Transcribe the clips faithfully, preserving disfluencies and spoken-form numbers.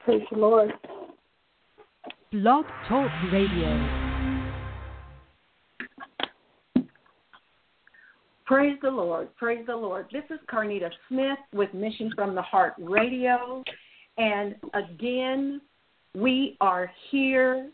Praise the Lord. Blog Talk Radio. Praise the Lord. Praise the Lord. This is Carnita Smith with Mission from the Heart Radio. And again, we are here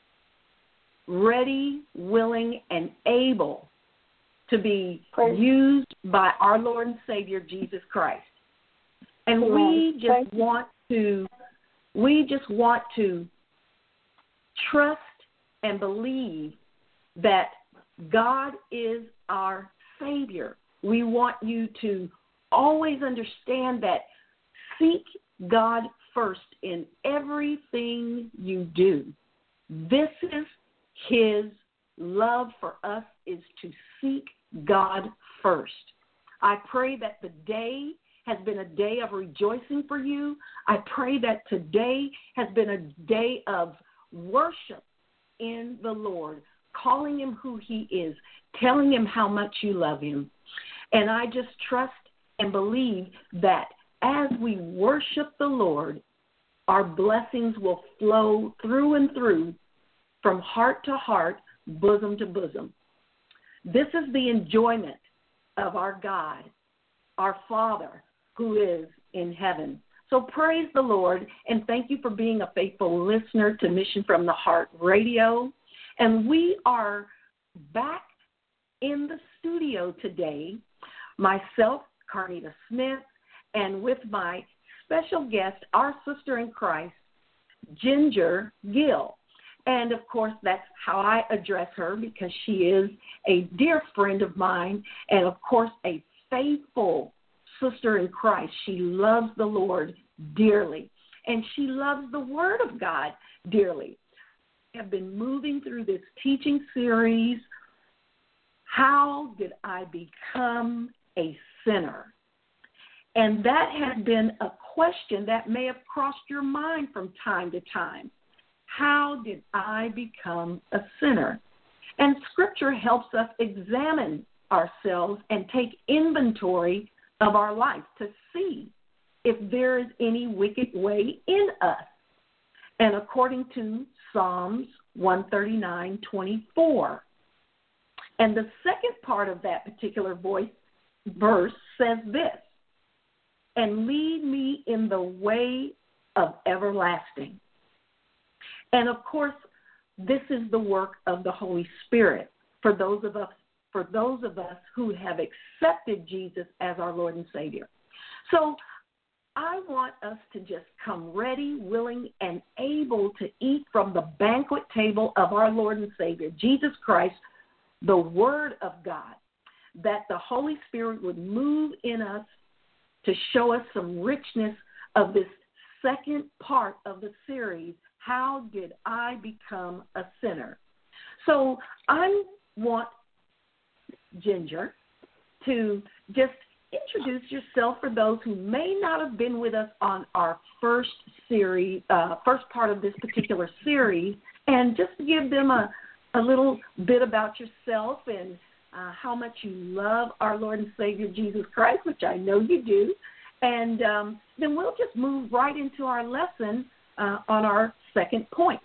ready, willing, and able to be Praise used by our Lord and Savior, Jesus Christ. And we just want to, we just want to trust and believe that God is our Savior. We want you to always understand that seek God first in everything you do. This is His love for us, is to seek God first. I pray that the day has been a day of rejoicing for you. I pray that today has been a day of worship in the Lord, calling Him who He is, telling Him how much you love Him. And I just trust and believe that as we worship the Lord, our blessings will flow through and through, from heart to heart, bosom to bosom. This is the enjoyment of our God, our Father, who is in heaven. So praise the Lord, and thank you for being a faithful listener to Mission from the Heart Radio. And we are back in the studio today, myself, Carnita Smith, and with my special guest, our sister in Christ, Ginger Gill. And, of course, that's how I address her, because she is a dear friend of mine and, of course, a faithful sister in Christ. She loves the Lord dearly, and she loves the Word of God dearly. We have been moving through this teaching series, How Did I Become a Sinner? And that has been a question that may have crossed your mind from time to time. How did I become a sinner? And Scripture helps us examine ourselves and take inventory of our life to see if there is any wicked way in us. And according to Psalms one thirty-nine twenty-four. And the second part of that particular voice verse says this: and lead me in the way of everlasting. And of course, this is the work of the Holy Spirit for those of us, for those of us who have accepted Jesus as our Lord and Savior. So I want us to just come ready, willing, and able to eat from the banquet table of our Lord and Savior, Jesus Christ, the Word of God, that the Holy Spirit would move in us to show us some richness of this second part of the series, How Did I Become a Sinner? So I want Ginger to just introduce yourself for those who may not have been with us on our first series, uh, first part of this particular series, and just give them a, a little bit about yourself and uh, how much you love our Lord and Savior Jesus Christ, which I know you do. And um, then we'll just move right into our lesson uh, on our second point.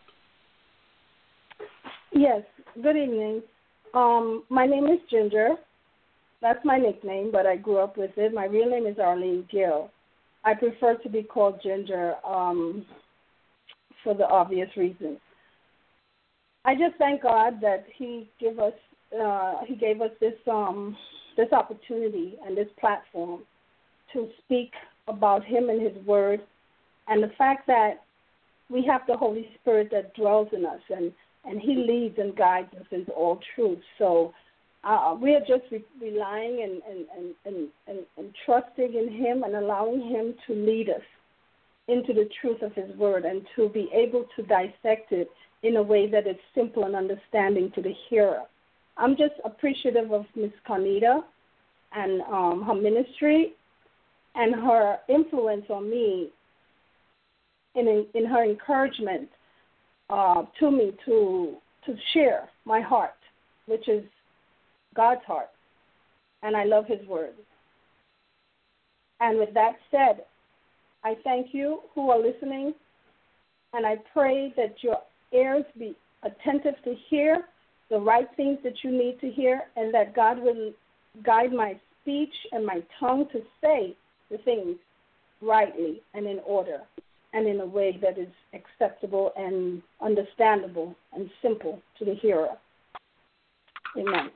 Yes, good evening. Um, my name is Ginger. That's my nickname, but I grew up with it. My real name is Arlene Gill. I prefer to be called Ginger um, for the obvious reasons. I just thank God that He gave us uh, He gave us this um, this opportunity and this platform to speak about Him and His Word, and the fact that we have the Holy Spirit that dwells in us, and, and He leads and guides us into all truth. So uh, we are just re- relying and, and, and, and, and, and trusting in Him and allowing Him to lead us into the truth of His Word and to be able to dissect it in a way that is simple and understanding to the hearer. I'm just appreciative of Miss Carnita and um, her ministry and her influence on me in, in her encouragement uh, to me to to share my heart, which is God's heart, and I love His Word. And with that said, I thank you who are listening And I pray that your ears be attentive to hear the right things that you need to hear, and that God will guide my speech and my tongue to say the things rightly and in order and in a way that is acceptable and understandable and simple to the hearer. Amen.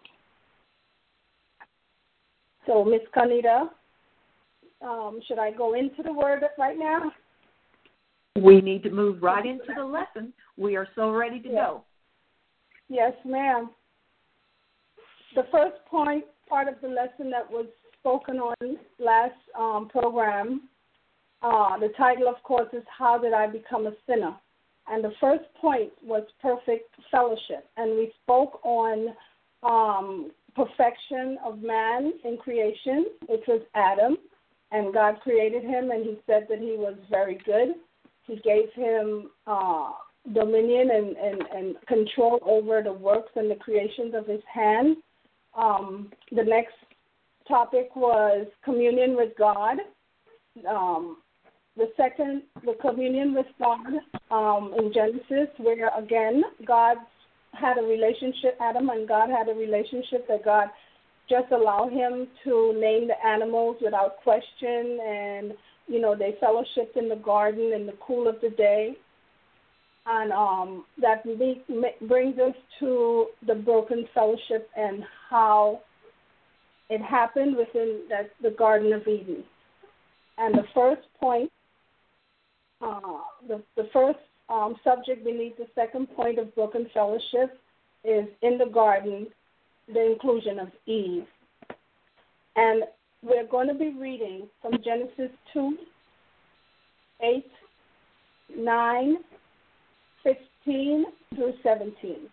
So, Miz Carnita, um, should I go into the word right now? We need to move right into the lesson. We are so ready to yes. go. Yes, ma'am. The first point, part of the lesson that was spoken on last um, program, uh, the title, of course, is How Did I Become a Sinner? And the first point was perfect fellowship. And we spoke on um, perfection of man in creation, which was Adam. And God created him, and he said that he was very good. He gave him uh, dominion and, and, and control over the works and the creations of his hand. Um, the next topic was communion with God. Um, the second, the communion with God um, in Genesis, where, again, God had a relationship, Adam and God had a relationship that God just allowed him to name the animals without question, and, you know, they fellowshiped in the garden in the cool of the day. And um, that brings us to the broken fellowship and how it happened within that, the Garden of Eden. And the first point, uh, the, the first um, subject beneath the second point of broken fellowship is in the garden, the inclusion of Eve. And we're going to be reading from Genesis two, eight, nine, fifteen through seventeen.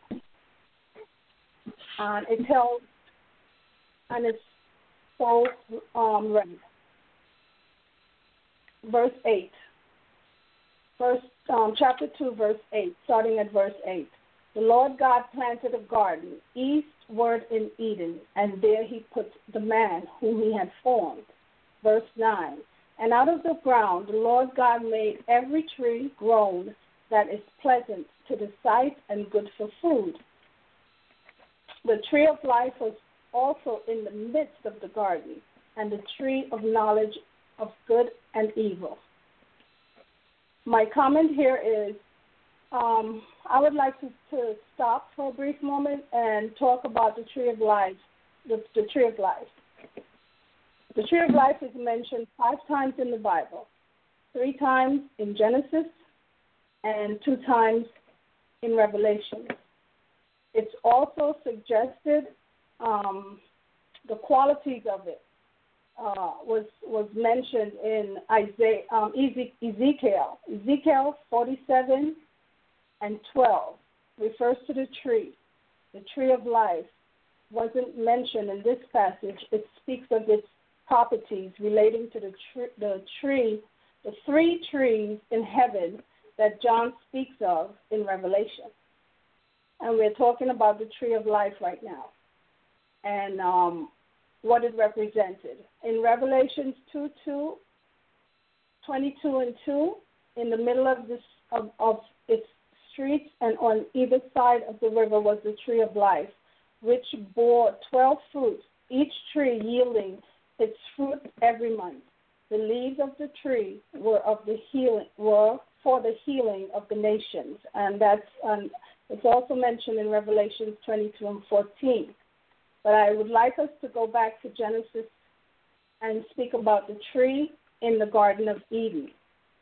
And it tells, and it's so um, read. Verse eight. Verse, um, chapter two, verse eight, starting at verse eight. The Lord God planted a garden eastward in Eden, and there he put the man whom he had formed. Verse nine. And out of the ground the Lord God made every tree grown that is pleasant to the sight and good for food. The tree of life was also in the midst of the garden, and the tree of knowledge of good and evil. My comment here is, um, I would like to, to stop for a brief moment and talk about the tree of life, the, the tree of life. The tree of life is mentioned five times in the Bible, three times in Genesis, and two times in Revelation. It's also suggested um, the qualities of it uh, was was mentioned in Isaiah, um, Ezekiel. Ezekiel forty-seven and twelve refers to the tree. The tree of life wasn't mentioned in this passage. It speaks of its properties relating to the, tr- the tree, the three trees in heaven that John speaks of in Revelation. And we're talking about the tree of life right now and um, what it represented. In Revelations two, two, twenty-two and two, in the middle of, this, of, of its streets and on either side of the river was the tree of life, which bore twelve fruits, each tree yielding its fruit every month. The leaves of the tree were of the healing, were for the healing of the nations, and that's um, it's also mentioned in Revelation twenty-two and fourteen. But I would like us to go back to Genesis and speak about the tree in the Garden of Eden.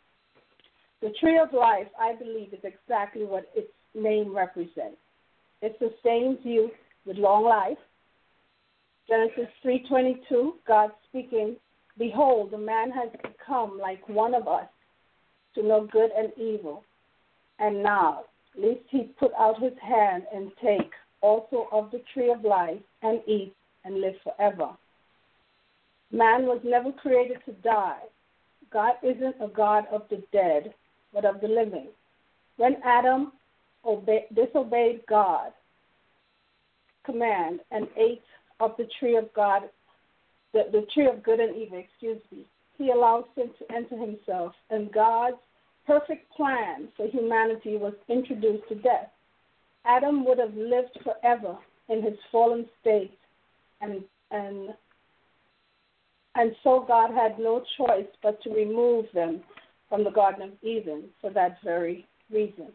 The tree of life, I believe, is exactly what its name represents. It sustains you with long life. Genesis three twenty-two, God speaking, "Behold, the man has become like one of us, to know good and evil. And now, lest he put out his hand and take also of the tree of life and eat and live forever." Man was never created to die. God isn't a God of the dead, but of the living. When Adam obey, disobeyed God's command and ate of the tree of God, the, the tree of good and evil, excuse me, he allowed sin to enter himself, and God's perfect plan for humanity was introduced to death, Adam would have lived forever in his fallen state, and and and so God had no choice but to remove them from the Garden of Eden for that very reason.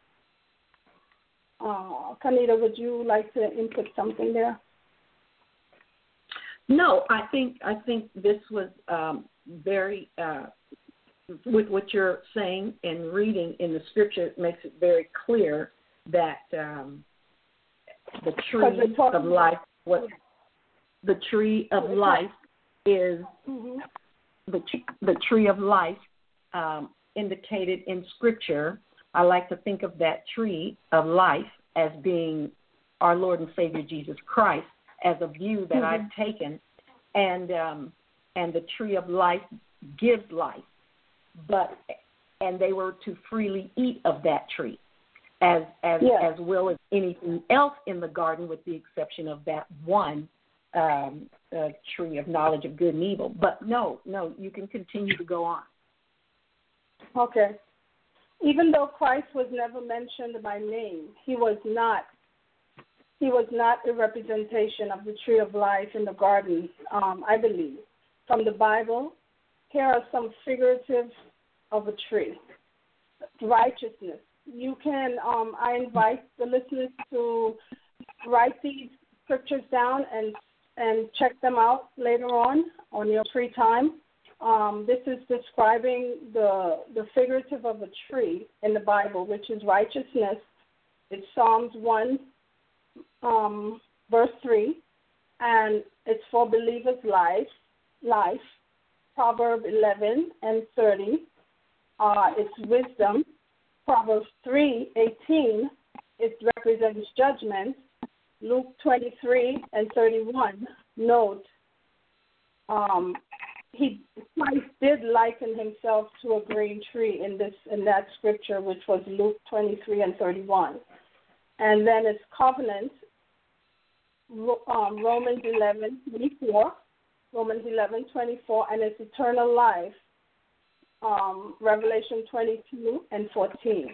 Uh, Kanita, would you like to input something there? No, I think I think this was um, very uh, with what you're saying and reading in the scripture. It makes it very clear that um, the tree of life, what the tree of life is, mm-hmm. the the tree of life um, indicated in scripture. I like to think of that tree of life as being our Lord and Savior Jesus Christ, as a view that mm-hmm. I've taken, and um, and the tree of life gives life, but and they were to freely eat of that tree, as as yes. as well as anything else in the garden, with the exception of that one um, uh, tree of knowledge of good and evil. But no, no, you can continue to go on. Okay. Even though Christ was never mentioned by name, he was not he was not a representation of the tree of life in the garden, um, I believe. From the Bible, here are some figurative of a tree. Righteousness. You can, um, I invite the listeners to write these scriptures down and and check them out later on on your free time. Um, this is describing the the figurative of a tree in the Bible, which is righteousness. It's Psalms one, um, verse three, and it's for believers' life. Life, Proverbs eleven and thirty. Uh, it's wisdom. Proverbs three eighteen. It represents judgment. Luke twenty-three and thirty-one. Note. Um, He Christ did liken himself to a green tree in this in that scripture, which was Luke twenty-three and thirty-one, and then it's covenant, um, Romans eleven twenty-four, Romans eleven twenty-four, and it's eternal life, um, Revelation twenty-two and fourteen.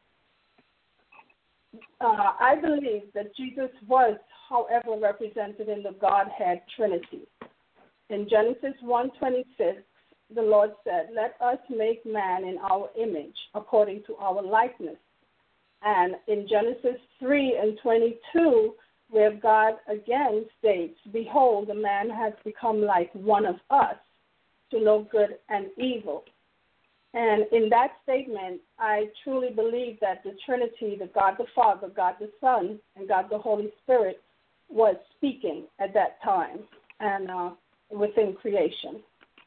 Uh, I believe that Jesus was, however, represented in the Godhead Trinity. In Genesis one twenty-six, the Lord said, "Let us make man in our image, according to our likeness." And in Genesis three and twenty-two, where God again states, "Behold, the man has become like one of us, to know good and evil." And in that statement, I truly believe that the Trinity, the God the Father, God the Son, and God the Holy Spirit, was speaking at that time. And uh, within creation.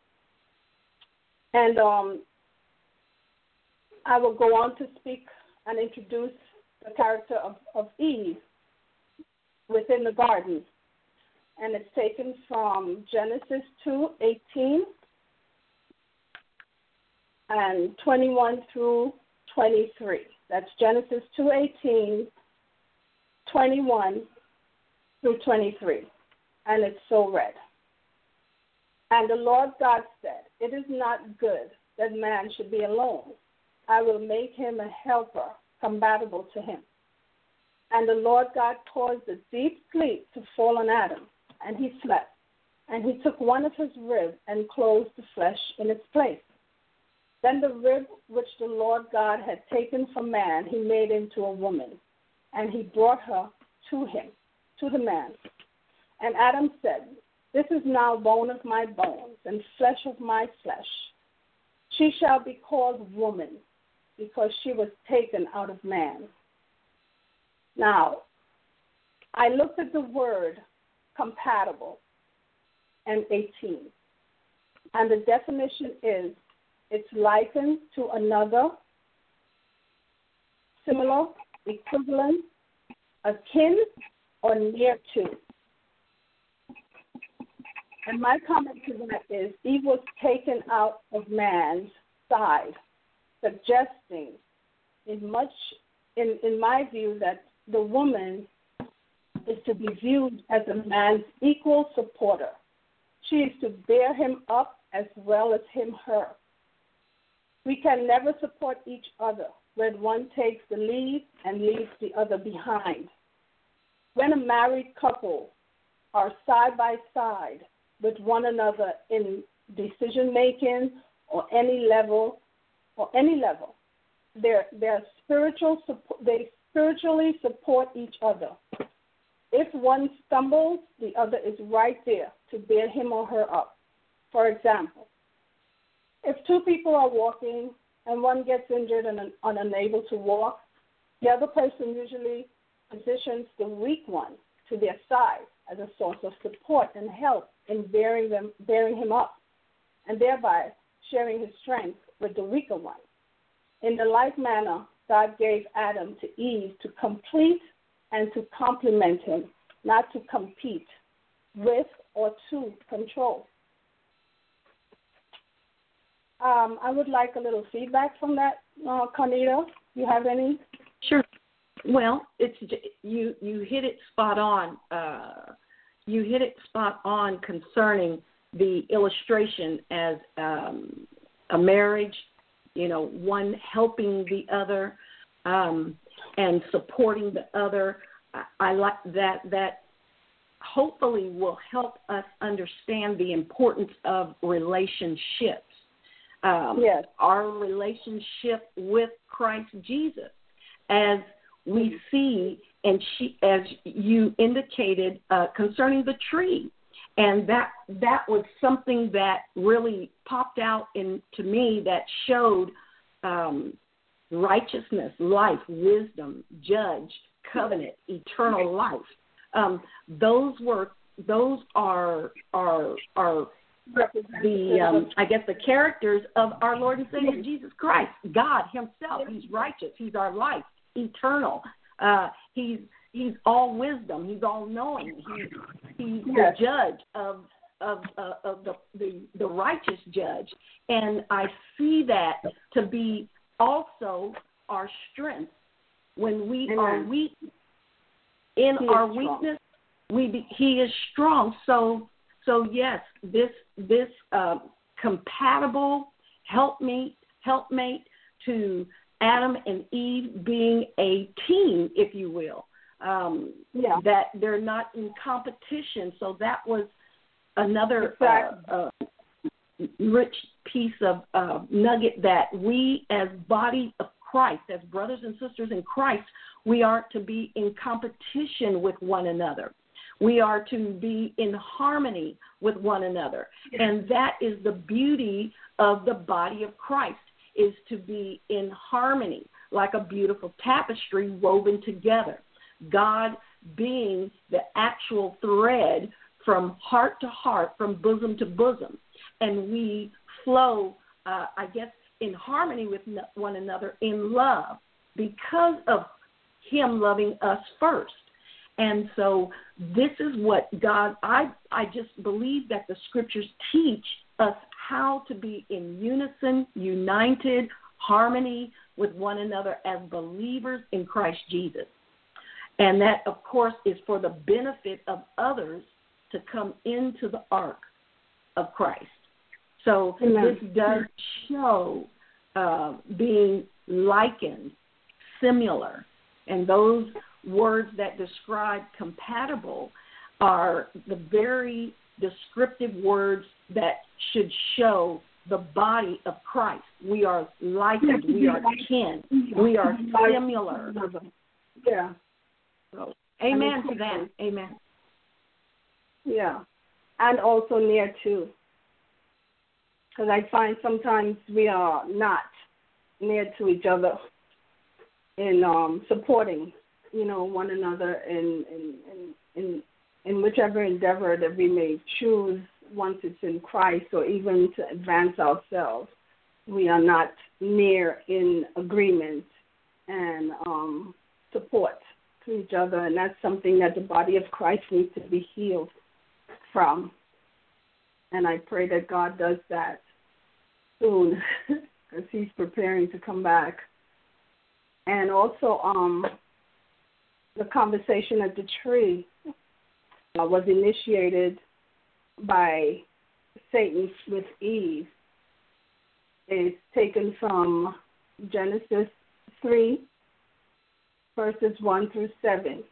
And um, I will go on to speak and introduce the character of, of Eve within the garden. And it's taken from Genesis two eighteen and twenty-one through twenty-three. That's Genesis two eighteen, twenty-one through twenty-three. And it's so read. And the Lord God said, "It is not good that man should be alone. I will make him a helper compatible to him." And the Lord God caused a deep sleep to fall on Adam, and he slept. And he took one of his ribs and closed the flesh in its place. Then the rib which the Lord God had taken from man, he made into a woman, and he brought her to him, to the man. And Adam said, "This is now bone of my bones and flesh of my flesh. She shall be called woman, because she was taken out of man." Now, I looked at the word compatible and eighteen, and the definition is it's likened to another, similar, equivalent, akin, or near to. And my comment to that is Eve was taken out of man's side, suggesting in much, in, in my view, that the woman is to be viewed as a man's equal supporter. She is to bear him up as well as him her. We can never support each other when one takes the lead and leaves the other behind. When a married couple are side by side with one another in decision making or any level or any level, they're, they're spiritual support, they spiritually support each other. If one stumbles, the other is right there to bear him or her up. For example, if two people are walking and one gets injured and un- unable to walk, the other person usually positions the weak one to their side as a source of support and help in bearing them, bearing him up, and thereby sharing his strength with the weaker one. In the like manner, God gave Adam to Eve to complete and to complement him, not to compete with or to control. Um, I would like a little feedback from that, uh, Carnita. You have any? Sure. Well, it's you. You hit it spot on. Uh, you hit it spot on concerning the illustration as um, a marriage. You know, one helping the other um, and supporting the other. I, I like that. That hopefully will help us understand the importance of relationships. Um, yes. Our relationship with Christ Jesus, as we see, and she, as you indicated, uh, concerning the tree, and that that was something that really popped out in to me that showed um, righteousness, life, wisdom, judge, covenant, eternal life. Um, those were those are are are the um, I guess the characters of our Lord and Savior Jesus Christ. God Himself. He's righteous. He's our life, eternal. Uh, he's He's all wisdom. He's all knowing. He's He's yes. the judge of of uh, of the, the the righteous judge. And I see that to be also our strength when we Amen. are weak. In he our weakness, we be, He is strong. So. So yes, this this uh, compatible helpmate helpmate to Adam and Eve being a team, if you will, um, yeah. that they're not in competition. So that was another exactly. uh, uh, rich piece of uh, nugget that we, as body of Christ, as brothers and sisters in Christ, we aren't to be in competition with one another. We are to be in harmony with one another. And that is the beauty of the body of Christ, is to be in harmony, like a beautiful tapestry woven together. God being the actual thread from heart to heart, from bosom to bosom. And we flow, uh, I guess, in harmony with one another in love because of Him loving us first. And so this is what God, I, I just believe that the scriptures teach us how to be in unison, united, harmony with one another as believers in Christ Jesus. And that, of course, is for the benefit of others to come into the ark of Christ. So Amen. This does show uh, being likened, similar, and those words that describe compatible are the very descriptive words that should show the body of Christ. We are likened. We are kin. We are similar. Yeah. So, amen to that. Amen. Yeah. And also near too. Because I find sometimes we are not near to each other in um, supporting, you know, one another in in, in in in whichever endeavor that we may choose once it's in Christ, or even to advance ourselves. We are not near in agreement and um, support to each other, and that's something that the body of Christ needs to be healed from. And I pray that God does that soon, as He's preparing to come back. And also, um, the conversation at the tree uh, was initiated by Satan with Eve. is taken from Genesis three, verses one through seven.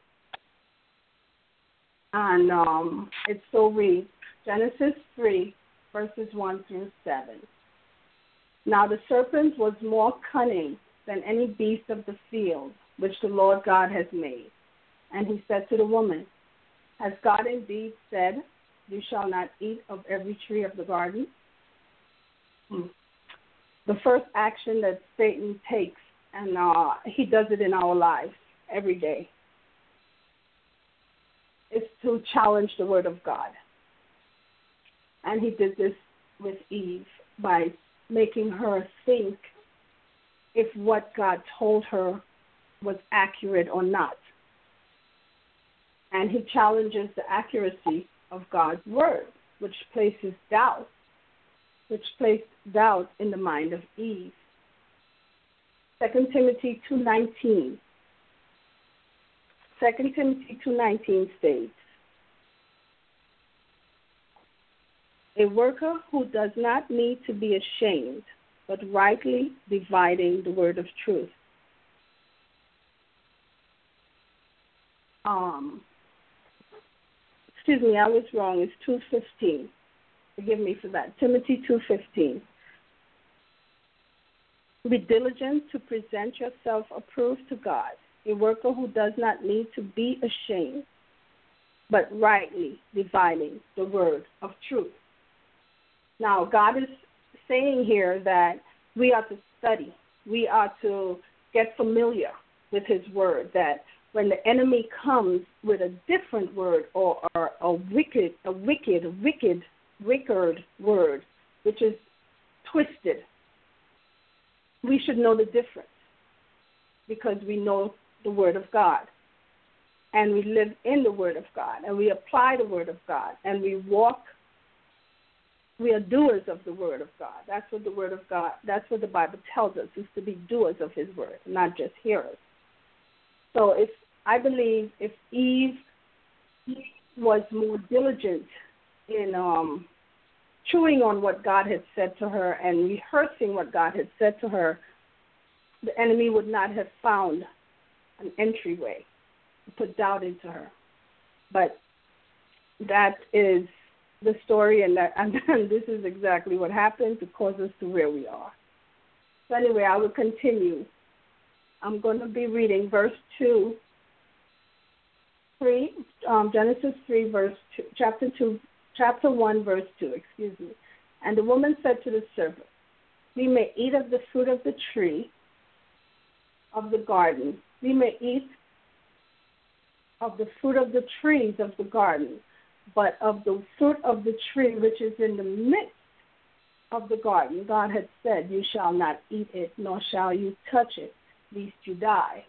And um, it so reads, Genesis three, verses one through seven. Now the serpent was more cunning than any beast of the field which the Lord God has made. And he said to the woman, has God indeed said, you shall not eat of every tree of the garden? Hmm. The first action that Satan takes, and uh, he does it in our lives every day, is to challenge the word of God. And he did this with Eve by making her think if what God told her was accurate or not. And he challenges the accuracy of God's word, which places doubt, which placed doubt in the mind of Eve. Second Timothy two nineteen. Second Timothy two nineteen states, a worker who does not need to be ashamed, but rightly dividing the word of truth. Um, excuse me, I was wrong. It's two fifteen. Forgive me for that. Timothy two fifteen. Be diligent to present yourself approved to God, a worker who does not need to be ashamed, but rightly dividing the word of truth. Now, God is saying here that we are to study. We are to get familiar with his word, that when the enemy comes with a different word or, or a wicked, a wicked, wicked, wicked word, which is twisted, we should know the difference because we know the word of God. And we live in the word of God. And we apply the word of God. And we walk, we are doers of the word of God. That's what the word of God, that's what the Bible tells us, is to be doers of his word, not just hearers. So if I believe if Eve was more diligent in um, chewing on what God had said to her and rehearsing what God had said to her, the enemy would not have found an entryway to put doubt into her. But that is the story, and that and this is exactly what happened to cause us to where we are. So anyway, I will continue. I'm going to be reading verse two, three, um, Genesis three, verse two, chapter two, chapter one, verse two. Excuse me. And the woman said to the serpent, "We may eat of the fruit of the tree of the garden. We may eat of the fruit of the trees of the garden, but of the fruit of the tree which is in the midst of the garden, God had said, you shall not eat it, nor shall you touch it, lest you die."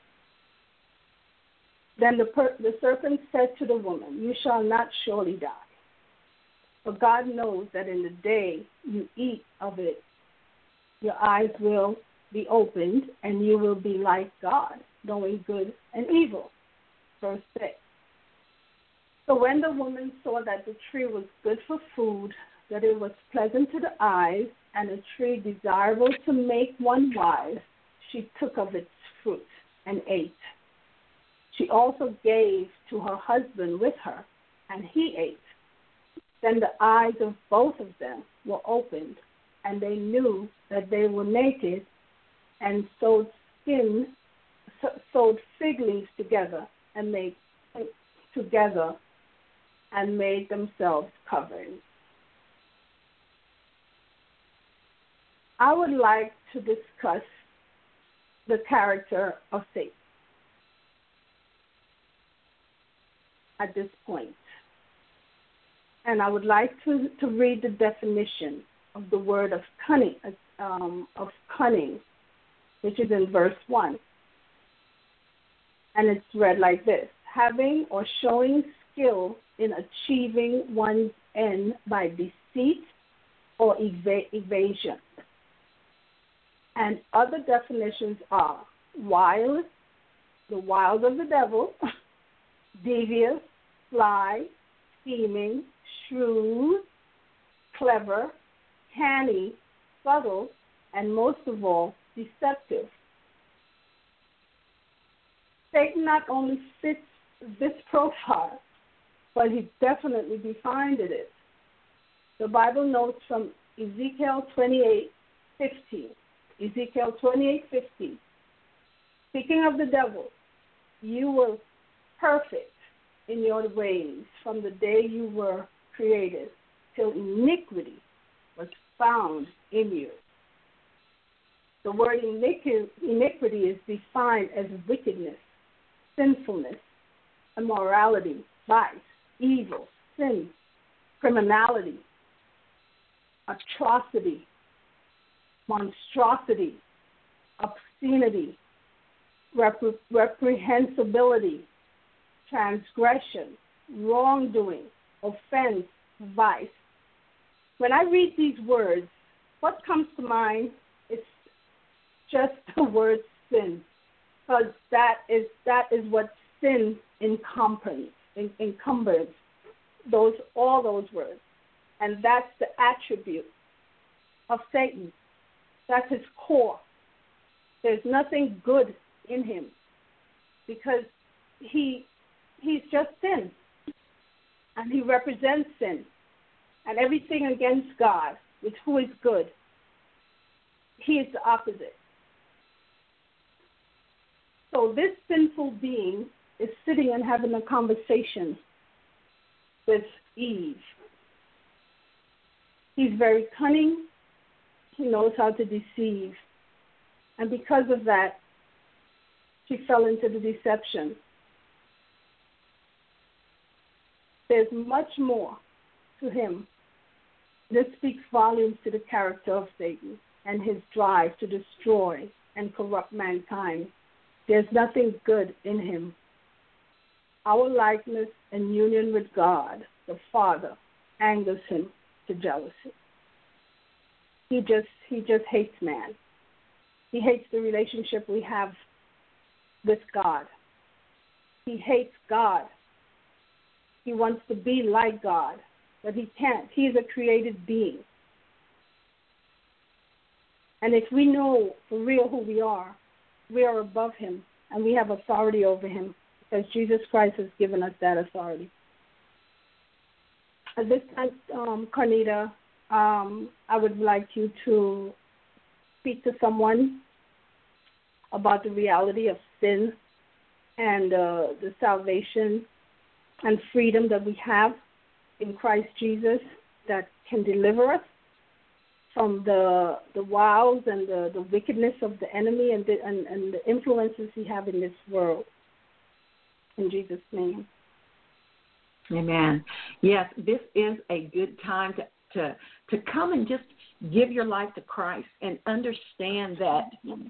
Then the, per- the serpent said to the woman, you shall not surely die. For God knows that in the day you eat of it, your eyes will be opened, and you will be like God, knowing good and evil. Verse six. So when the woman saw that the tree was good for food, that it was pleasant to the eyes, and a tree desirable to make one wise, she took of its fruit and ate. She also gave to her husband with her, and he ate. Then the eyes of both of them were opened, and they knew that they were naked, and sewed skin, sewed fig leaves together, and made together, and made themselves coverings. I would like to discuss the character of Satan at this point. And I would like to, to read the definition of the word of cunning, um, of cunning, which is in verse one. And it's read like this: having or showing skill in achieving one's end by deceit or eva- evasion. And other definitions are wild, the wiles of the devil, devious, sly, scheming, shrewd, clever, canny, subtle, and most of all, deceptive. Satan not only fits this profile, but he definitely defined it is. The Bible notes from Ezekiel twenty-eight fifteen. Ezekiel twenty-eight fifteen. Speaking of the devil, you were perfect in your ways from the day you were created till iniquity was found in you. The word iniquity is defined as wickedness, sinfulness, immorality, vice, evil, sin, criminality, atrocity, monstrosity, obscenity, repre- reprehensibility, transgression, wrongdoing, offense, vice. When I read these words, what comes to mind is just the word sin, because that is that is what sin encompasses, encumbers those all those words, and that's the attribute of Satan. That's his core. There's nothing good in him because he he's just sin, and he represents sin, and everything against God, with who is good. He is the opposite. So this sinful being is sitting and having a conversation with Eve. He's very cunning. He knows how to deceive. And because of that, she fell into the deception. There's much more to him. This speaks volumes to the character of Satan and his drive to destroy and corrupt mankind. There's nothing good in him. Our likeness and union with God, the Father, angers him to jealousy. He just he just hates man. He hates the relationship we have with God. He hates God. He wants to be like God, but he can't. He is a created being. And if we know for real who we are, we are above him, and we have authority over him because Jesus Christ has given us that authority. At this time, um, Carnita, um, I would like you to speak to someone about the reality of sin and uh, the salvation and freedom that we have in Christ Jesus that can deliver us from the the wiles and the, the wickedness of the enemy and the, and, and the influences we have in this world. In Jesus' name. Amen. Yes, this is a good time to, to, to come and just give your life to Christ and understand that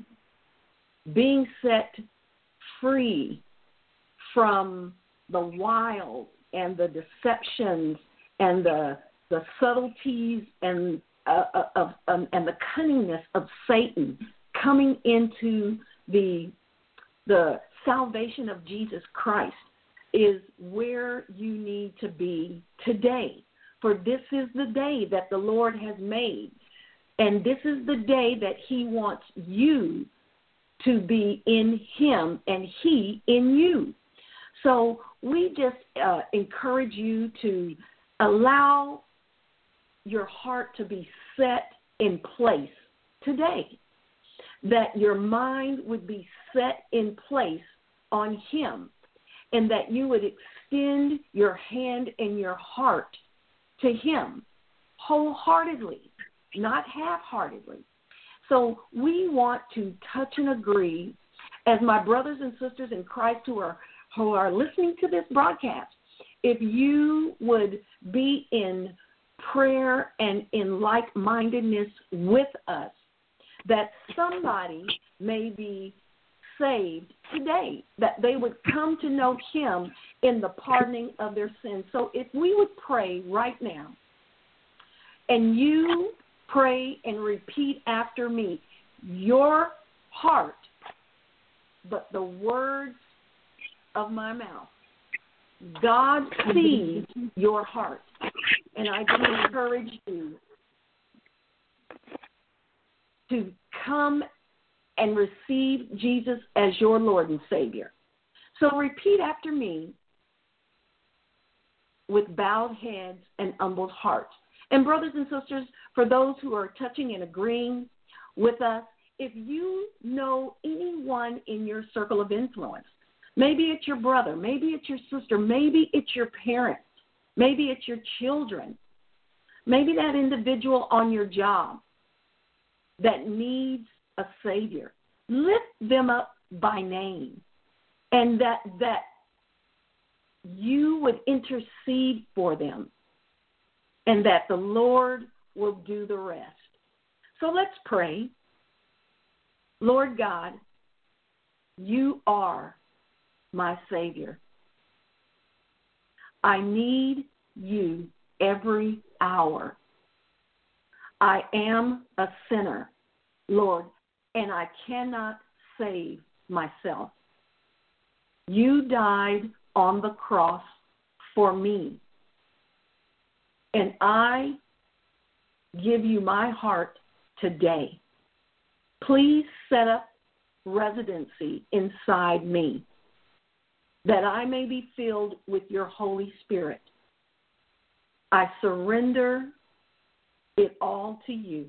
being set free from the wiles and the deceptions and the the subtleties and Uh, of um, and the cunningness of Satan coming into the the salvation of Jesus Christ is where you need to be today. For this is the day that the Lord has made, and this is the day that he wants you to be in him and he in you. So we just uh, encourage you to allow your heart to be set in place today, that your mind would be set in place on him, and that you would extend your hand and your heart to him wholeheartedly, not half-heartedly. So we want to touch and agree as my brothers and sisters in Christ who are who are listening to this broadcast. If you would be in prayer and in like-mindedness with us, that somebody may be saved today, that they would come to know him in the pardoning of their sins. So if we would pray right now, and you pray and repeat after me, your heart, but the words of my mouth. God sees your heart. And I just encourage you to come and receive Jesus as your Lord and Savior. So repeat after me with bowed heads and humbled hearts. And brothers and sisters, for those who are touching and agreeing with us, if you know anyone in your circle of influence, maybe it's your brother, maybe it's your sister, maybe it's your parents, maybe it's your children, maybe that individual on your job that needs a Savior, lift them up by name, and that that you would intercede for them, and that the Lord will do the rest. So let's pray. Lord God, you are my Savior. I need you every hour. I am a sinner, Lord, and I cannot save myself. You died on the cross for me, and I give you my heart today. Please set up residency inside me, that I may be filled with your Holy Spirit. I surrender it all to you.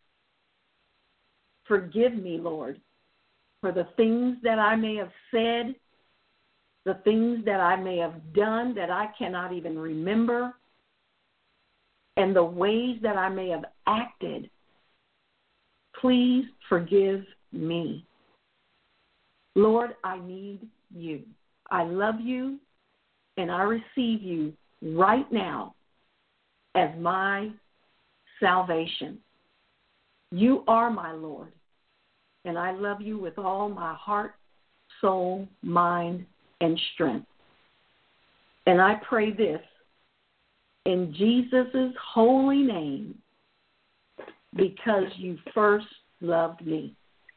Forgive me, Lord, for the things that I may have said, the things that I may have done that I cannot even remember, and the ways that I may have acted. Please forgive me. Lord, I need you. I love you, and I receive you right now as my salvation. You are my Lord, and I love you with all my heart, soul, mind, and strength. And I pray this in Jesus' holy name, because you first loved me.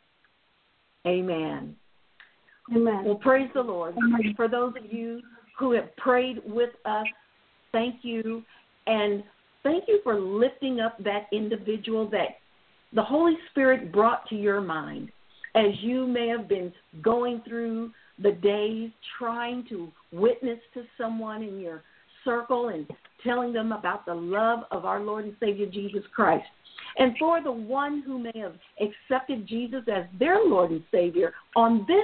Amen. Amen. Well, praise the Lord. Amen. For those of you who have prayed with us, thank you. And thank you for lifting up that individual that the Holy Spirit brought to your mind as you may have been going through the days trying to witness to someone in your circle and telling them about the love of our Lord and Savior Jesus Christ. And for the one who may have accepted Jesus as their Lord and Savior on this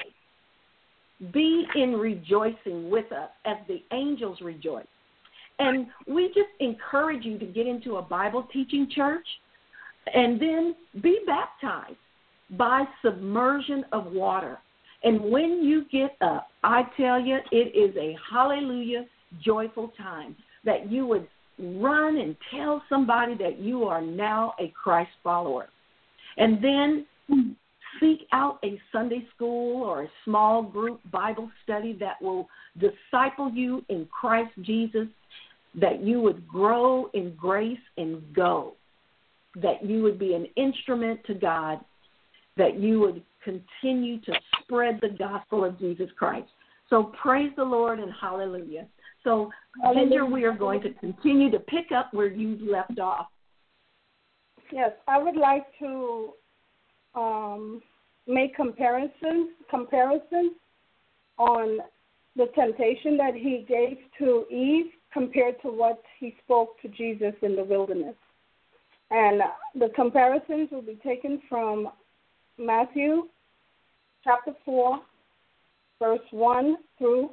day, be in rejoicing with us as the angels rejoice. And we just encourage you to get into a Bible teaching church and then be baptized by submersion of water. And when you get up, I tell you, it is a hallelujah, joyful time that you would run and tell somebody that you are now a Christ follower. And then seek out a Sunday school or a small group Bible study that will disciple you in Christ Jesus, that you would grow in grace and go, that you would be an instrument to God, that you would continue to spread the gospel of Jesus Christ. So praise the Lord and hallelujah. So, Ginger, we are going to continue to pick up where you left off. Yes, I would like to um, make comparisons, comparisons on the temptation that he gave to Eve compared to what he spoke to Jesus in the wilderness. And the comparisons will be taken from Matthew chapter four, verse one through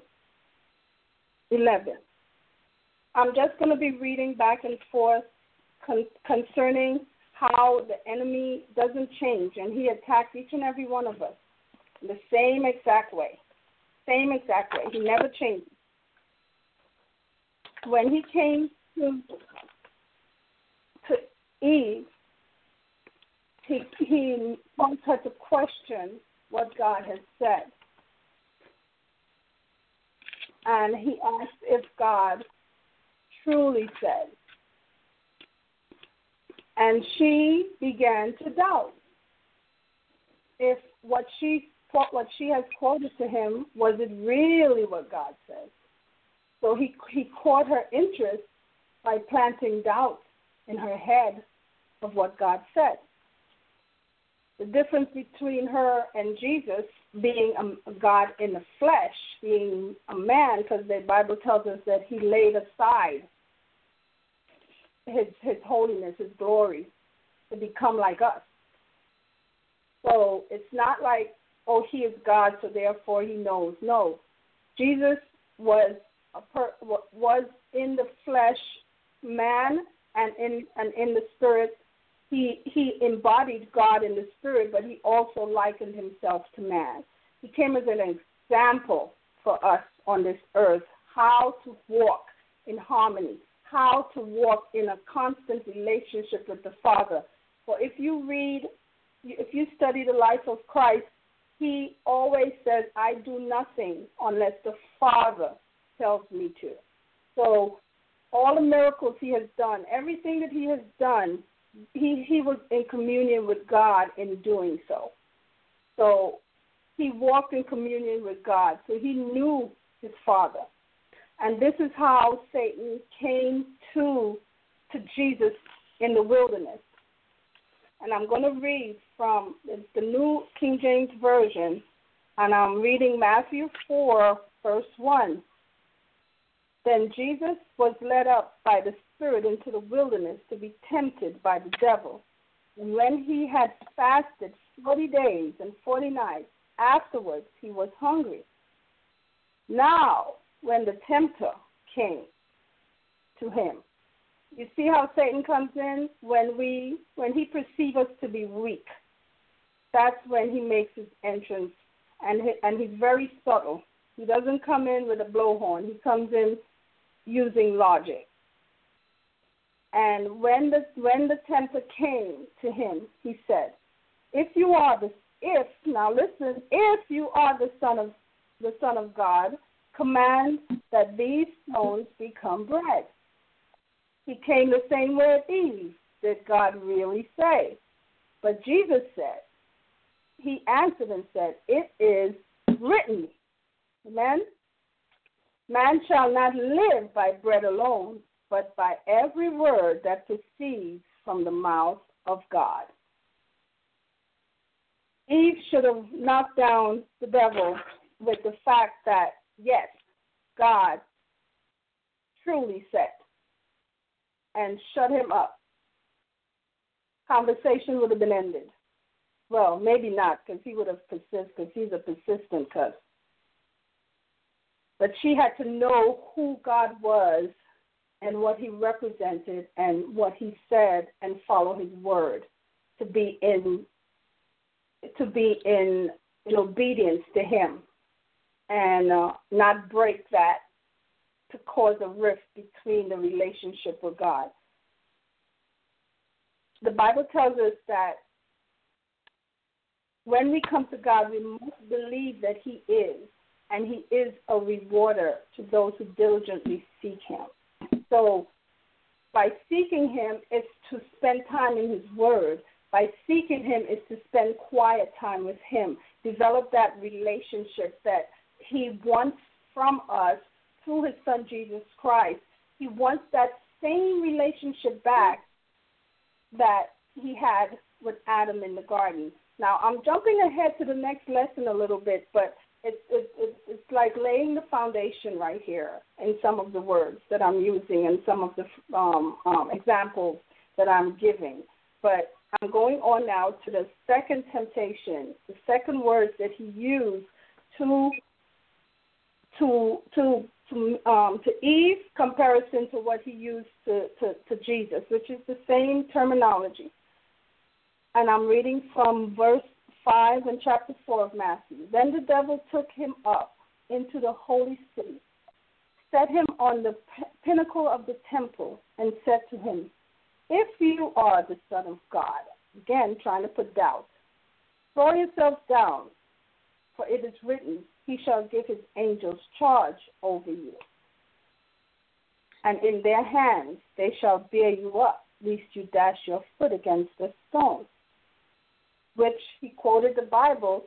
eleven. I'm just going to be reading back and forth con- concerning how the enemy doesn't change, and he attacks each and every one of us in the same exact way. Same exact way. He never changes. When he came to, to Eve, he, he wants her to question what God has said. And he asked if God truly said. And she began to doubt if what she what she has quoted to him, was it really what God said? So he he caught her interest by planting doubt in her head of what God said. The difference between her and Jesus being a, a God in the flesh, being a man, because the Bible tells us that he laid aside his his holiness, his glory, to become like us. So it's not like, oh, he is God, so therefore he knows. No, Jesus was a per, was in the flesh man, and in and in the spirit. He he embodied God in the spirit, but he also likened himself to man. He came as an example for us on this earth, how to walk in harmony, how to walk in a constant relationship with the Father. For if you read, if you study the life of Christ, he always says, I do nothing unless the Father tells me to. So all the miracles he has done, everything that he has done, he, he was in communion with God in doing so. So he walked in communion with God, so he knew his Father. And this is how Satan came to, to Jesus in the wilderness. And I'm going to read from the New King James Version, and I'm reading Matthew four, verse one. Then Jesus was led up by the Spirit into the wilderness to be tempted by the devil. And when he had fasted forty days and forty nights, afterwards he was hungry. Now, when the tempter came to him, you see how Satan comes in when we when he perceives us to be weak. That's when he makes his entrance, and he, and he's very subtle. He doesn't come in with a blowhorn. He comes in using logic. And when the when the tempter came to him, he said, "If you are the if now listen, if you are the son of the Son of God, command that these stones become bread." He came the same way as Eve. Did God really say? But Jesus said, he answered and said, it is written. Amen? Man shall not live by bread alone, but by every word that proceeds from the mouth of God. Eve should have knocked down the devil with the fact that, yes, God truly said, and shut him up. Conversation would have been ended. Well, maybe not, because he would have persisted, because he's a persistent cuss. But she had to know who God was and what he represented and what he said, and follow his word to be in to be in, in obedience to him, and uh, not break that to cause a rift between the relationship with God. The Bible tells us that when we come to God, we must believe that he is, and he is a rewarder to those who diligently seek him. So by seeking him is to spend time in his word. By seeking him is to spend quiet time with him, develop that relationship that he wants from us through his son Jesus Christ. He wants that same relationship back that he had with Adam in the garden. Now, I'm jumping ahead to the next lesson a little bit, but it's it's it's like laying the foundation right here in some of the words that I'm using and some of the um, um, examples that I'm giving. But I'm going on now to the second temptation, the second words that he used to to to to, um, to Eve, comparison to what he used to, to, to Jesus, which is the same terminology. And I'm reading from verse five in chapter four of Matthew. Then the devil took him up into the holy city, set him on the p- pinnacle of the temple, and said to him, if you are the Son of God, again trying to put doubt, throw yourself down, for it is written, he shall give his angels charge over you. And in their hands they shall bear you up, lest you dash your foot against a stone. Which he quoted the Bible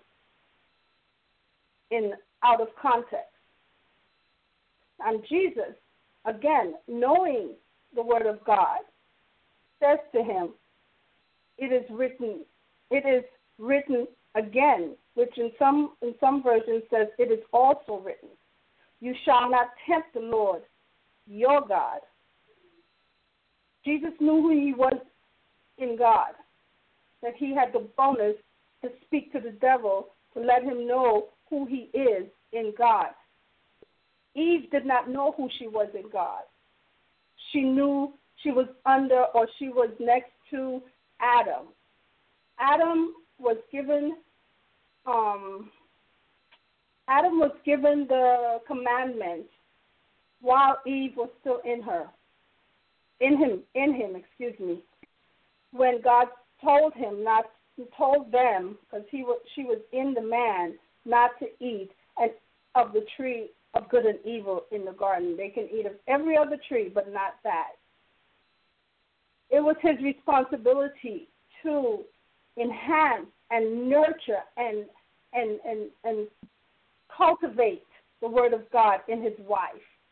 in out of context. And Jesus, again, knowing the word of God, says to him, it is written, it is again, which in some in some versions says, it is also written, you shall not tempt the Lord, your God. Jesus knew who he was in God, that he had the bonus to speak to the devil to let him know who he is in God. Eve did not know who she was in God. She knew she was under or she was next to Adam. Adam was given um, Adam was given the commandment while Eve was still in her, in him, in him, excuse me. When God told him not, told them, because he was, she was in the man, not to eat and of the tree of good and evil in the garden. They can eat of every other tree, but not that. It was his responsibility to enhance and nurture and and and, and cultivate the word of God in his wife,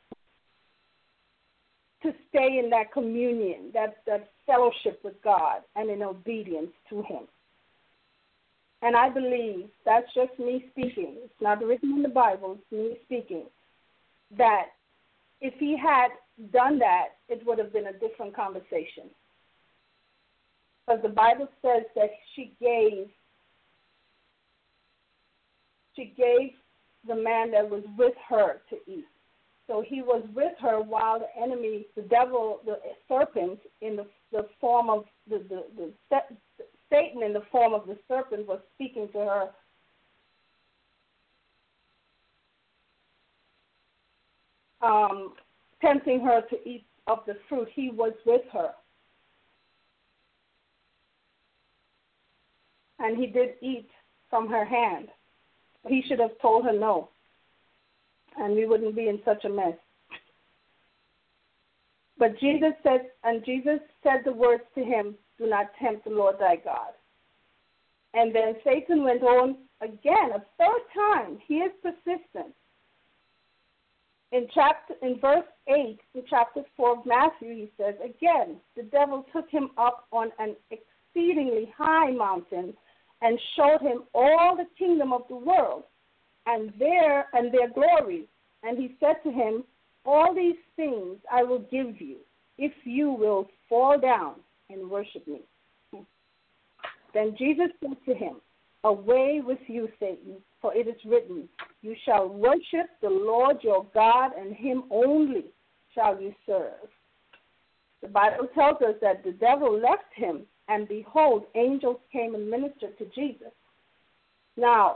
to stay in that communion, that, that fellowship with God and in obedience to him. And I believe, that's just me speaking, it's not written in the Bible, it's me speaking, that if he had done that, it would have been a different conversation. Because the Bible says that she gave, she gave the man that was with her to eat. So he was with her while the enemy, the devil, the serpent, in the, the form of the, the, the, the Satan in the form of the serpent was speaking to her. Um, tempting her to eat of the fruit. He was with her. And he did eat from her hand. He should have told her no. And we wouldn't be in such a mess. But Jesus said, and Jesus said the words to him, do not tempt the Lord thy God. And then Satan went on again, a third time. He is persistent. In chapter, in verse eight, in chapter four of Matthew, he says, again, the devil took him up on an exceedingly high mountain and showed him all the kingdom of the world and their and their glory. And he said to him, all these things I will give you if you will fall down and worship me. Then Jesus said to him, away with you, Satan, for it is written, you shall worship the Lord your God, and him only shall you serve. The Bible tells us that the devil left him, and behold, angels came and ministered to Jesus. Now,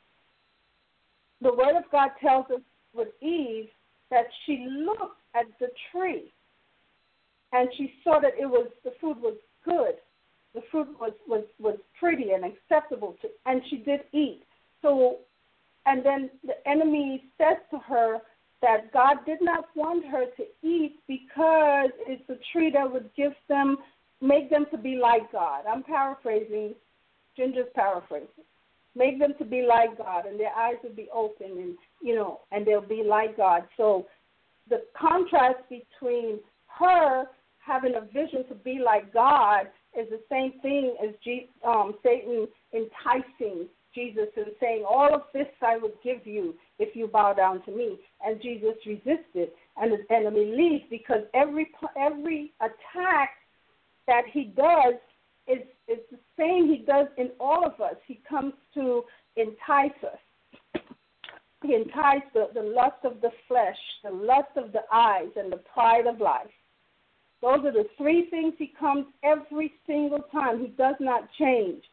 the Word of God tells us with Eve that she looked at the tree, and she saw that it was the food was good. The fruit was, was, was pretty and acceptable, to, and she did eat. So, and then the enemy says to her that God did not want her to eat because it's a tree that would give them, make them to be like God. I'm paraphrasing, Ginger's paraphrasing. Make them to be like God, and their eyes will be open, and you know, and they'll be like God. So, the contrast between her having a vision to be like God is the same thing as G, um, Satan enticing Jesus and saying, all of this I would give you if you bow down to me. And Jesus resisted, and his enemy leaves, because every every attack that he does is, is the same he does in all of us. He comes to entice us. He entices the, the lust of the flesh, the lust of the eyes, and the pride of life. Those are the three things he comes every single time. He does not change.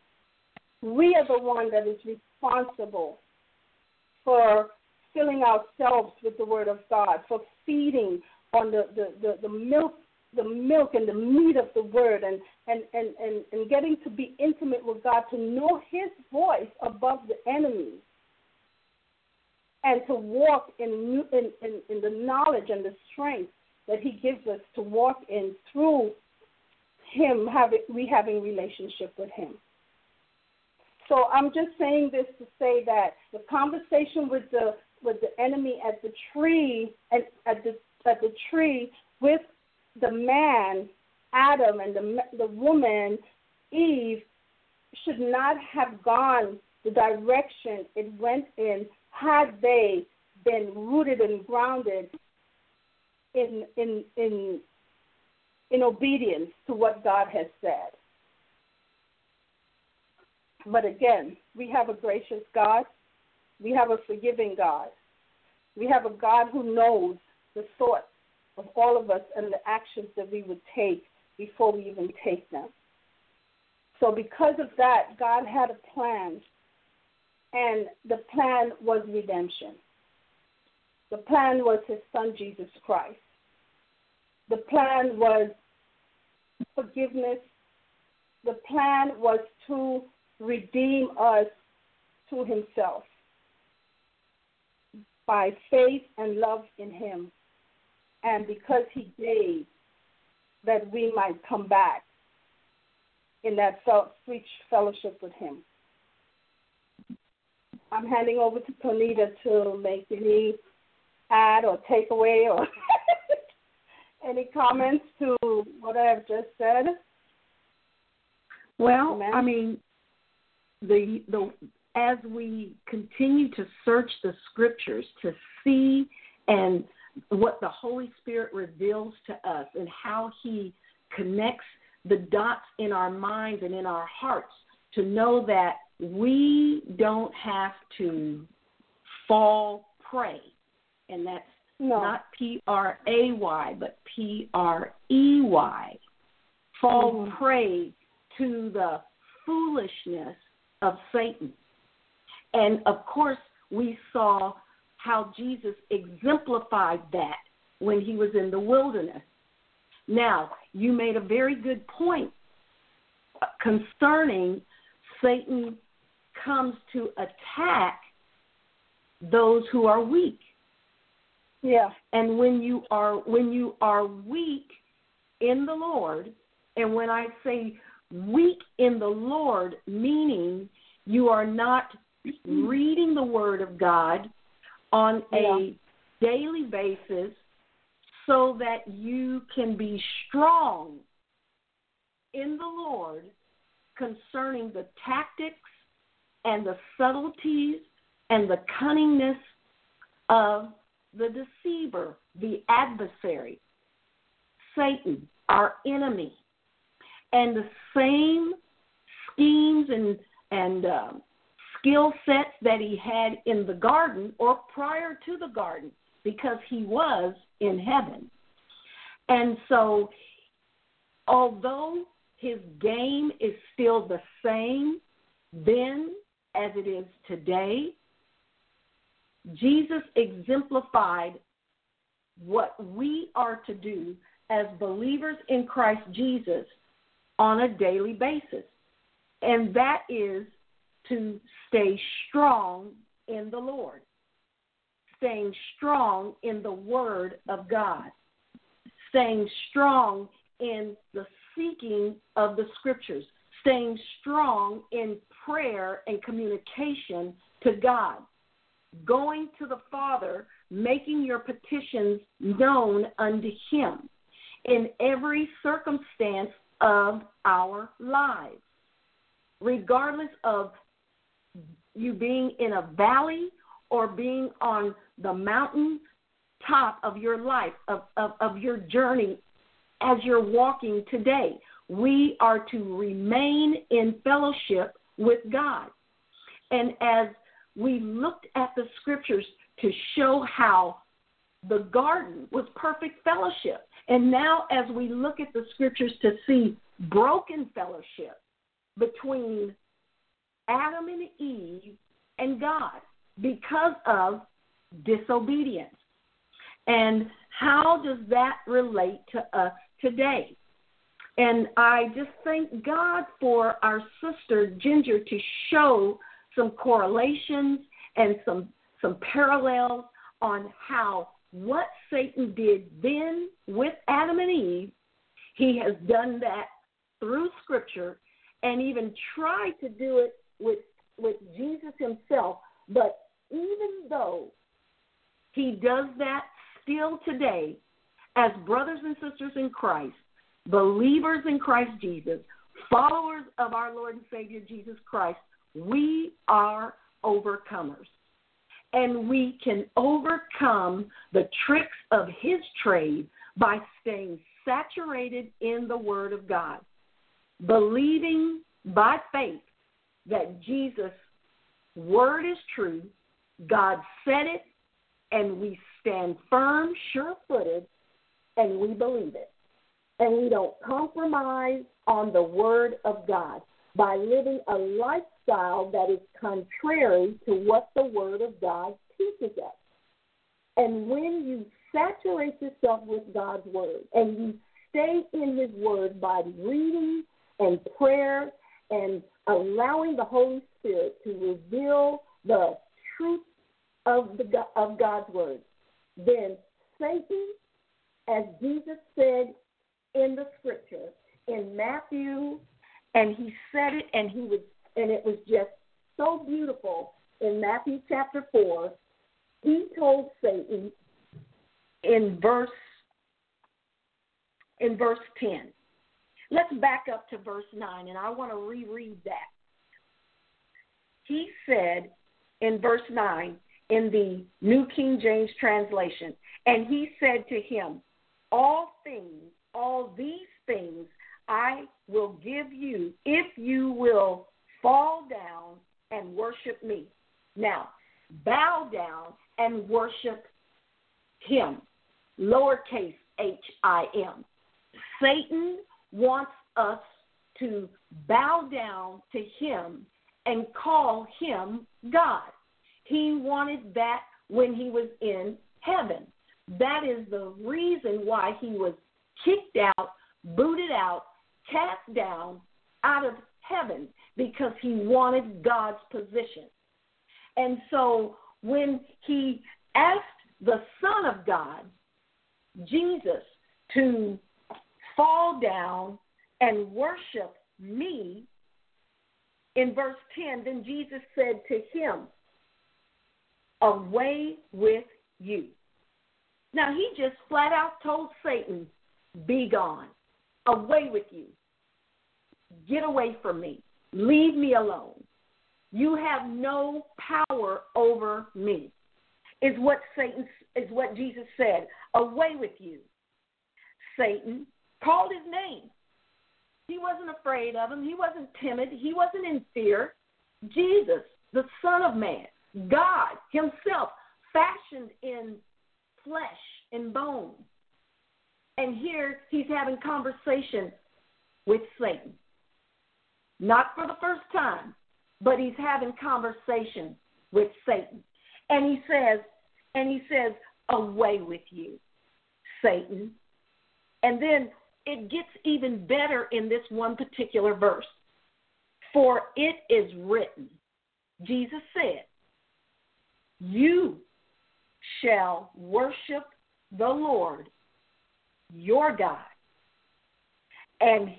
We are the one that is responsible for filling ourselves with the Word of God, for feeding on the, the, the, the milk the milk and the meat of the Word, and, and, and, and, and getting to be intimate with God, to know his voice above the enemy, and to walk in, in, in, in the knowledge and the strength that he gives us to walk in through him, having, we having relationship with him. So I'm just saying this to say that the conversation with the with the enemy at the tree, at, at the at the tree with the man Adam and the the woman Eve should not have gone the direction it went in had they been rooted and grounded in in in in obedience to what God has said. But again, we have a gracious God. We have a forgiving God. We have a God who knows the thoughts of all of us and the actions that we would take before we even take them. So because of that, God had a plan, and the plan was redemption. The plan was his son, Jesus Christ. The plan was forgiveness. The plan was to redeem us to himself by faith and love in him. And because he gave, that we might come back in that sweet fellowship with him. I'm handing over to Tonita to make any add or take away or any comments to what I've just said. Well, Amen. I mean, the the as we continue to search the scriptures to see and what the Holy Spirit reveals to us and how he connects the dots in our minds and in our hearts to know that we don't have to fall prey. And that's no. not P R A Y, but P R E Y. Fall mm-hmm. prey to the foolishness of Satan. And, of course, we saw how Jesus exemplified that when he was in the wilderness. Now, you made a very good point concerning Satan comes to attack those who are weak. Yeah. And when you are when you are weak in the Lord, and when I say weak in the Lord, meaning you are not reading the Word of God on a yeah. daily basis so that you can be strong in the Lord concerning the tactics and the subtleties and the cunningness of the deceiver, the adversary, Satan, our enemy. And the same schemes and, and uh, skill sets that he had in the garden or prior to the garden, because he was in heaven. And so, although his game is still the same then as it is today, Jesus exemplified what we are to do as believers in Christ Jesus on a daily basis. And that is to stay strong in the Lord, staying strong in the Word of God, staying strong in the seeking of the Scriptures, staying strong in prayer and communication to God, going to the Father, making your petitions known unto him in every circumstance of our lives, regardless of you being in a valley or being on the mountain top of your life, of, of, of your journey as you're walking today. We are to remain in fellowship with God. And as we looked at the scriptures to show how the garden was perfect fellowship, and now as we look at the scriptures to see broken fellowship between Adam and Eve and God because of disobedience. And how does that relate to us today? And I just thank God for our sister Ginger to show some correlations and some some parallels on how what Satan did then with Adam and Eve, he has done that through Scripture and even tried to do it with, with Jesus himself. But even though he does that still today, as brothers and sisters in Christ, believers in Christ Jesus, followers of our Lord and Savior Jesus Christ, we are overcomers. And we can overcome the tricks of his trade by staying saturated in the Word of God, believing by faith that Jesus' Word is true, God said it, and we stand firm, sure-footed, and we believe it. And we don't compromise on the Word of God by living a lifestyle that is contrary to what the Word of God teaches us. And when you saturate yourself with God's Word and you stay in His Word by reading and prayer and allowing the Holy Spirit to reveal the truth of the of God's Word, then Satan, as Jesus said in the Scripture, in Matthew, and he said it, and he was, and it was just so beautiful in Matthew chapter four. He told Satan in verse in verse ten. Let's back up to verse nine, and I want to reread that. He said in verse nine in the New King James translation, and he said to him, "All things, all these things I will give you if you will fall down and worship me." Now, bow down and worship him, lowercase h I m. Satan wants us to bow down to him and call him God. He wanted that when he was in heaven. That is the reason why he was kicked out, booted out, cast down out of heaven, because he wanted God's position. And so when he asked the Son of God, Jesus, to fall down and worship me, in verse ten, then Jesus said to him, "Away with you." Now, he just flat out told Satan, "Be gone. Away with you. Get away from me. Leave me alone. You have no power over me," is what Satan is what Jesus said. Away with you. Satan called his name. He wasn't afraid of him. He wasn't timid. He wasn't in fear. Jesus, the Son of Man, God himself, fashioned in flesh and bone. And here he's having conversation with Satan. Not for the first time, but he's having conversation with Satan. And he says, and he says, "Away with you, Satan." And then it gets even better in this one particular verse. "For it is written," Jesus said, "You shall worship the Lord your God, and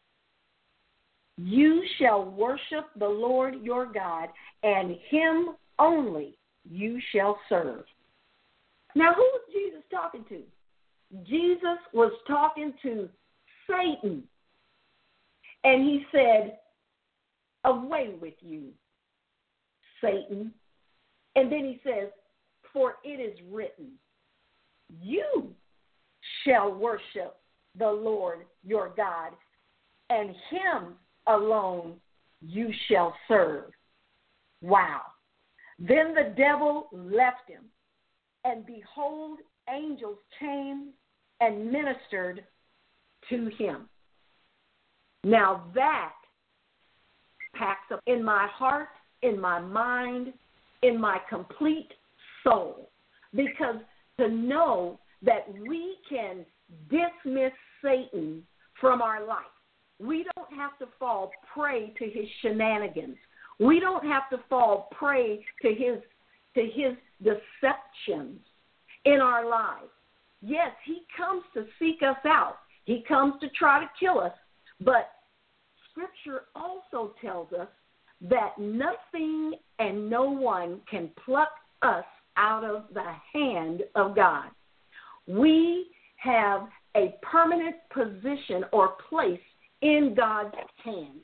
you shall worship the Lord your God, and him only you shall serve." Now, who was Jesus talking to? Jesus was talking to Satan. And he said, "Away with you, Satan." And then he says, "For it is written, you shall worship the Lord your God, and him alone you shall serve." Wow. Then the devil left him, and behold, angels came and ministered to him. Now that packs up in my heart, in my mind, in my complete soul, because to know that we can dismiss Satan from our life. We don't have to fall prey to his shenanigans. We don't have to fall prey to his to his deceptions in our lives. Yes, he comes to seek us out. He comes to try to kill us. But Scripture also tells us that nothing and no one can pluck us out of the hand of God. We have a permanent position or place in God's hand.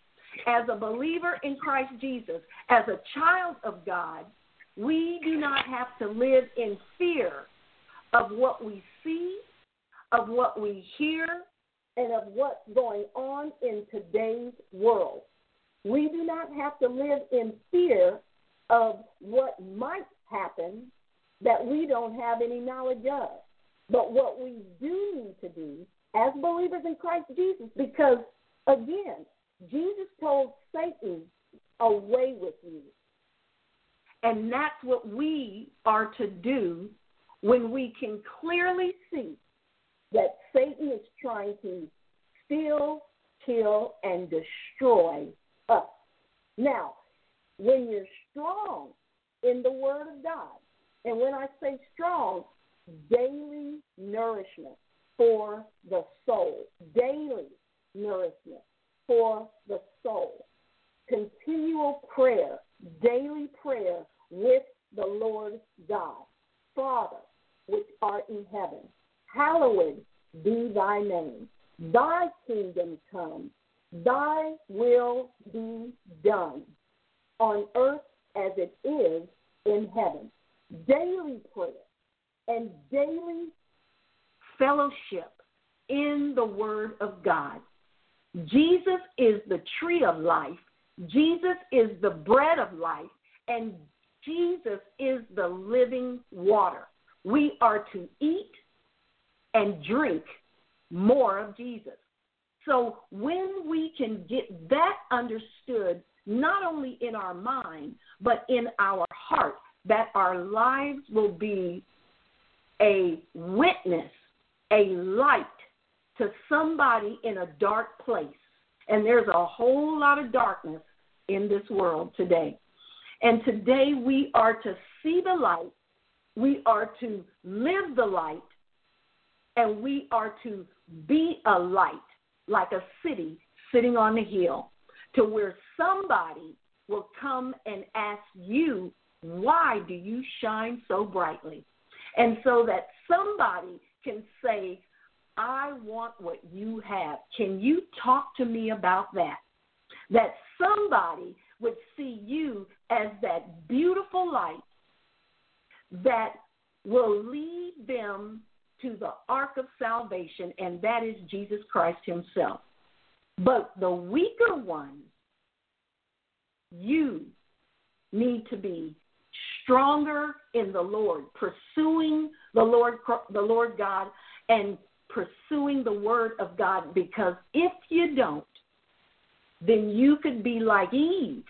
as a believer in Christ Jesus, as a child of God, we do not have to live in fear of what we see, of what we hear, and of what's going on in today's world. We do not have to live in fear of what might happen that we don't have any knowledge of. But what we do need to do as believers in Christ Jesus, because, again, Jesus told Satan, away with you. And that's what we are to do when we can clearly see that Satan is trying to steal, kill, and destroy us. Now, when you're strong in the Word of God, and when I say strong, daily nourishment for the soul, daily nourishment for the soul, continual prayer, daily prayer with the Lord God. Father, which art in heaven, hallowed be thy name. Thy kingdom come, thy will be done on earth as it is in heaven. Daily prayer and daily fellowship in the Word of God. Jesus is the tree of life. Jesus is the bread of life. And Jesus is the living water. We are to eat and drink more of Jesus. So when we can get that understood, not only in our mind, but in our heart, that our lives will be a witness, a light to somebody in a dark place. And there's a whole lot of darkness in this world today. And today we are to see the light, we are to live the light, and we are to be a light, like a city sitting on the hill, to where somebody will come and ask you, why do you shine so brightly? And so that somebody can say, I want what you have. Can you talk to me about that? That somebody would see you as that beautiful light that will lead them to the ark of salvation, and that is Jesus Christ himself. But the weaker ones, you need to be stronger in the Lord, pursuing the Lord, the Lord God, and pursuing the Word of God, because if you don't, then you could be like Eve,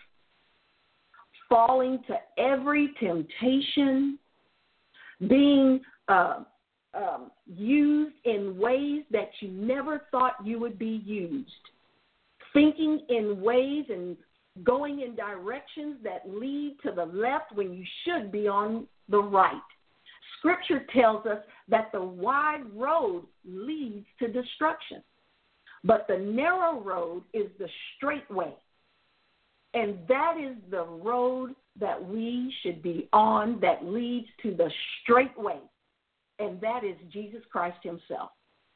falling to every temptation, being uh, um, used in ways that you never thought you would be used, thinking in ways and going in directions that lead to the left when you should be on the right. Scripture tells us that the wide road leads to destruction, but the narrow road is the straight way. And that is the road that we should be on, that leads to the straight way, and that is Jesus Christ himself.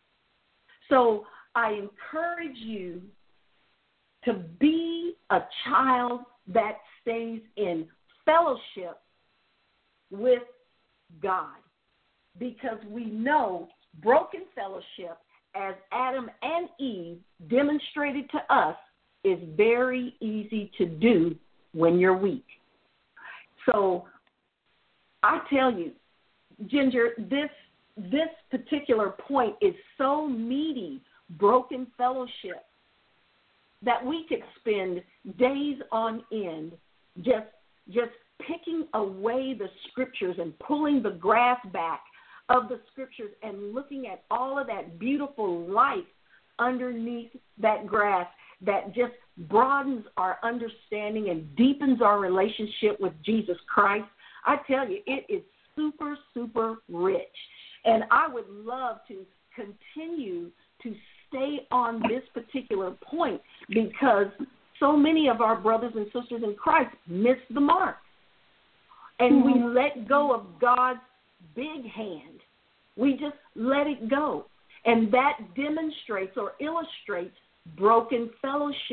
So I encourage you to be a child that stays in fellowship with God, because we know broken fellowship, as Adam and Eve demonstrated to us, is very easy to do when you're weak. So I tell you, Ginger, this this particular point is so meaty, broken fellowship, that we could spend days on end just just picking away the scriptures and pulling the grass back of the scriptures and looking at all of that beautiful life underneath that grass that just broadens our understanding and deepens our relationship with Jesus Christ. I tell you, it is super, super rich. And I would love to continue to stay on this particular point, because so many of our brothers and sisters in Christ miss the mark. And we let go of God's big hand. We just let it go. And that demonstrates or illustrates broken fellowship,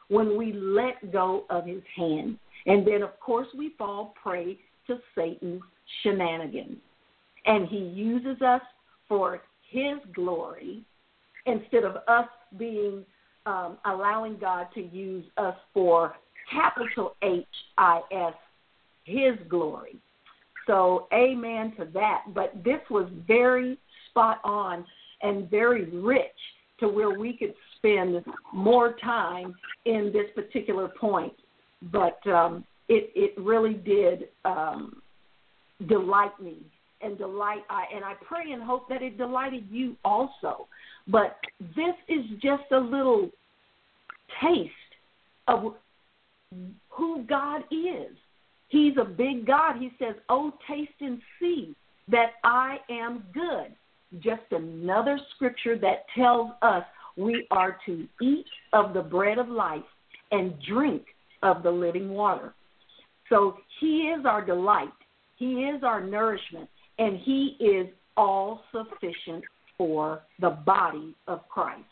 when we let go of his hand. And then, of course, we fall prey to Satan's shenanigans. And he uses us for his glory instead of us being um, allowing God to use us for capital H I S, his glory. So amen to that. But this was very spot on and very rich to where we could spend more time in this particular point. But um, it, it really did um, delight me and delight I, and I pray and hope that it delighted you also. But this is just a little taste of who God is. He's a big God. He says, oh, taste and see that I am good. Just another scripture that tells us we are to eat of the bread of life and drink of the living water. So he is our delight. He is our nourishment. And he is all sufficient for the body of Christ.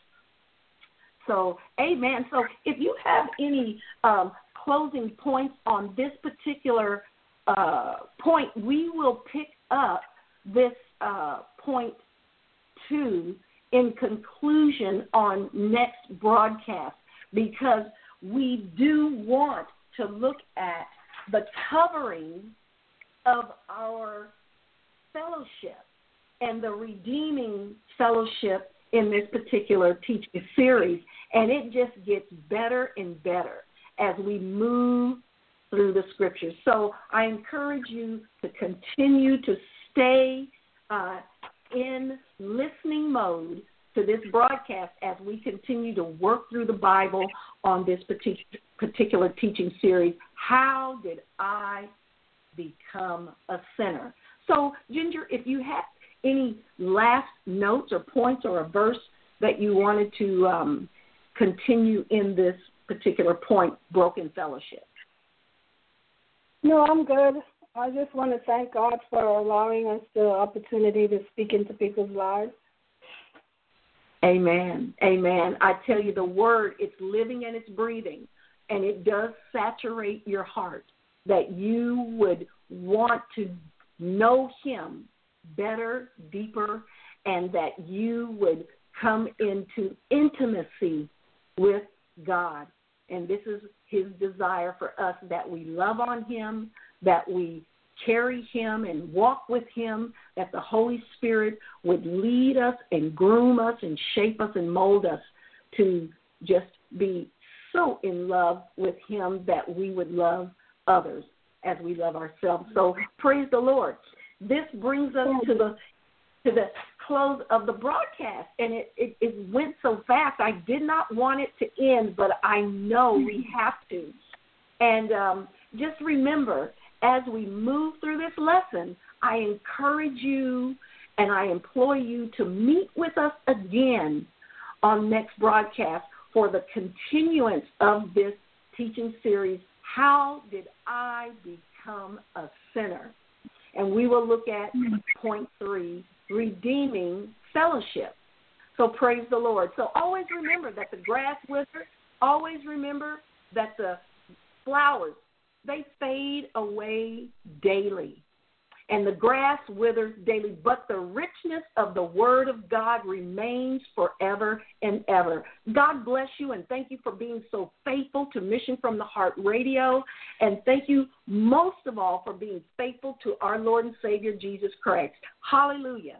So, amen. So if you have any um, closing points on this particular uh, point, we will pick up this uh, point two in conclusion on next broadcast, because we do want to look at the covering of our fellowship and the redeeming fellowship in this particular teaching series. And it just gets better and better as we move through the scriptures. So I encourage you to continue to stay uh, in listening mode to this broadcast as we continue to work through the Bible on this particular teaching series, How Did I Become a Sinner? So, Ginger, if you have any last notes or points or a verse that you wanted to um, continue in this particular point, broken fellowship. No, I'm good. I just want to thank God for allowing us the opportunity to speak into people's lives. Amen. Amen. I tell you, the word, it's living and it's breathing, and it does saturate your heart that you would want to know him better, deeper, and that you would come into intimacy with God. And this is his desire for us, that we love on him, that we carry him and walk with him, that the Holy Spirit would lead us and groom us and shape us and mold us to just be so in love with him that we would love others as we love ourselves. So praise the Lord. This brings us to the to the close of the broadcast, and it, it, it went so fast. I did not want it to end, but I know we have to. And um, just remember, as we move through this lesson, I encourage you and I implore you to meet with us again on next broadcast for the continuance of this teaching series, How Did I Become a Sinner? And we will look at point three, redeeming fellowship. So praise the Lord. So always remember that the grass withers. Always remember that the flowers, they fade away daily. And the grass withers daily, but the richness of the word of God remains forever and ever. God bless you, and thank you for being so faithful to Mission from the Heart Radio. And thank you most of all for being faithful to our Lord and Savior, Jesus Christ. Hallelujah.